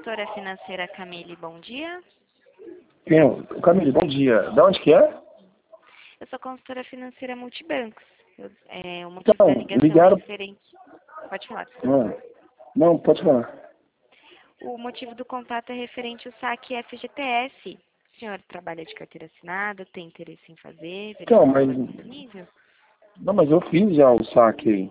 consultora financeira Camille, bom dia. Camille, bom dia. Da onde que é? Eu sou consultora financeira multibancos. O motivo Então, da ligação ligaram... é referente... Pode falar, desculpa. Não, pode falar. O motivo do contato é referente ao saque FGTS. O senhor trabalha de carteira assinada, tem interesse em fazer, Então, verificar o mas... valor disponível? Não, mas eu fiz já o saque aí.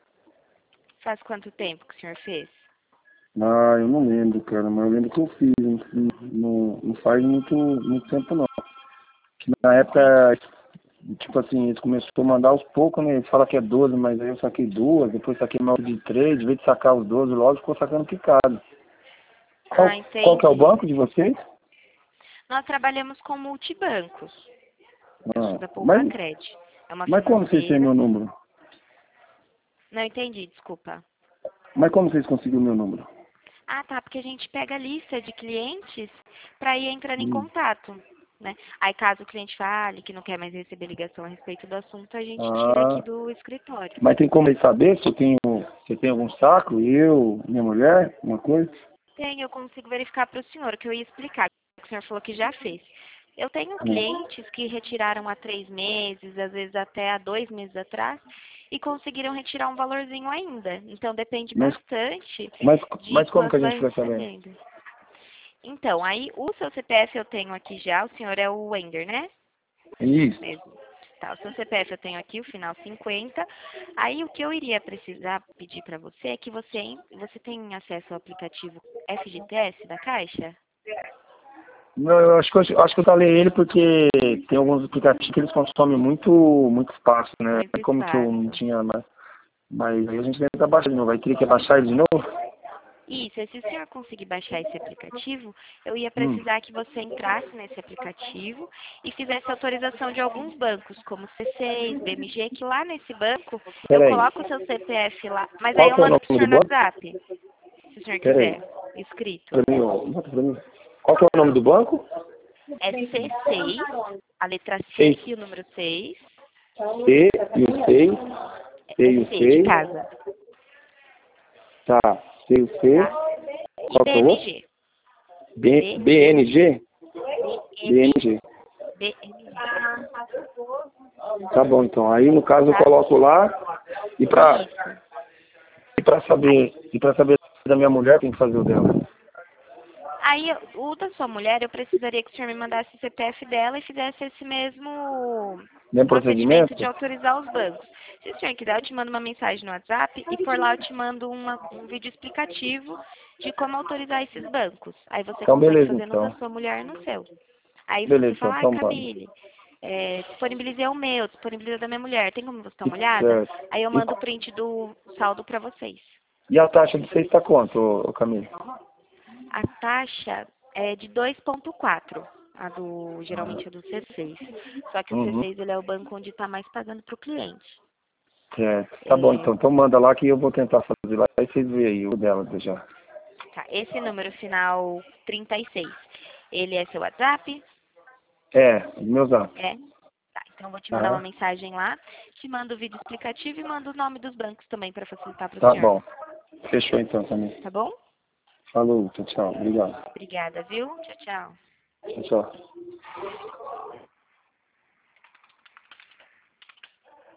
Faz quanto tempo que o senhor fez? Ah, eu não lembro, cara, mas eu lembro que eu fiz. Não faz muito tempo, não. Que na época, tipo assim, eles começaram a mandar aos poucos, né? Eles falam que é 12, mas aí eu saquei 2, depois saquei mais de 3, de vez de sacar os 12, logo ficou sacando picado. Ah, Qual que é o entendi. banco de vocês? Nós trabalhamos com multibancos. Eu sou Ah, da mas, Poupacred. É uma mas como vocês têm financeira. meu número? Não entendi, desculpa. Mas como vocês conseguiram meu número? Ah, tá, porque a gente pega a lista de clientes para ir entrando em Hum. contato, né? Aí caso o cliente fale que não quer mais receber ligação a respeito do assunto, a gente tira aqui Ah, do escritório. mas tem como ele saber se eu tenho algum saco, eu, minha mulher, uma coisa? Tem, eu consigo verificar para o senhor, que eu ia explicar, que o senhor falou que já fez. Eu tenho Hum. clientes que retiraram há 3 meses, às vezes até há 2 meses atrás, e conseguiram retirar um valorzinho ainda. Então depende Mas, bastante mas, de mas como que quando a gente vai vai saber? recebendo. Então, aí o seu CPF eu tenho aqui já, o senhor é o Wender, né? Isso. Mesmo. Tá, o seu CPF eu tenho aqui, o final 50. Aí o que eu iria precisar pedir para você é que você tem acesso ao aplicativo FGTS da Caixa? Não, eu acho que eu falei ele porque tem alguns aplicativos que eles consomem muito espaço, né? Muito Como que eu não espaço. tinha mais. Mas aí a gente tenta baixar de novo. Vai ter que baixar ele de novo? Isso, e se o senhor conseguir baixar esse aplicativo, eu ia Hum. precisar que você entrasse nesse aplicativo e fizesse autorização de alguns bancos, como C6, BMG, que lá nesse banco eu Peraí. coloco o seu CPF lá, mas aí Qual eu que é o mando pro nome senhor do no banco? WhatsApp, se o senhor Peraí. quiser, escrito. Pra mim, ó. Bota pra mim. Qual que é o nome do banco? É C6, a letra C 6. e o número 6, C e o 6. C é e o C de 6. casa, Tá. C e o 6. tá? E Qual que é o outro? BMG, BNG? BM, BNG. BMG, Tá bom, então. Aí, no caso, eu tá? coloco lá e pra, Isso. e pra saber, e pra saber da minha mulher, tem que fazer o dela. Aí, o da sua mulher, eu precisaria que o senhor me mandasse o CPF dela e fizesse esse mesmo Mesmo procedimento procedimento? de autorizar os bancos. Se o senhor quiser, eu te mando uma mensagem no WhatsApp e por lá eu te mando um vídeo explicativo de como autorizar esses bancos. Aí você Então, consegue beleza, fazer no da então. sua mulher e no seu. Aí você Beleza, fala, ai então manda. Camille, disponibilizei o meu, disponibilizei da minha mulher, tem como você dar uma olhada? Certo. Aí eu mando o print do saldo para vocês. E a taxa de vocês está quanto, ô Camilo? A taxa é de 2,4. Geralmente é do C6. Só que o Uhum. C6 ele é o banco onde está mais pagando para o cliente. Certo. Tá bom, É, então. Então manda lá que eu vou tentar fazer lá. Aí vocês veem aí o dela já. tá, esse número final 36, ele é seu WhatsApp? É, meu zap. É? Tá, então eu vou te mandar uma Aham. mensagem lá, te mando o vídeo explicativo e mando o nome dos bancos também para facilitar para o Tá senhor. bom. Fechou então também. Tá bom? Falou, tchau, tchau. Obrigado. Obrigada, viu? Tchau, tchau. Tchau, tchau.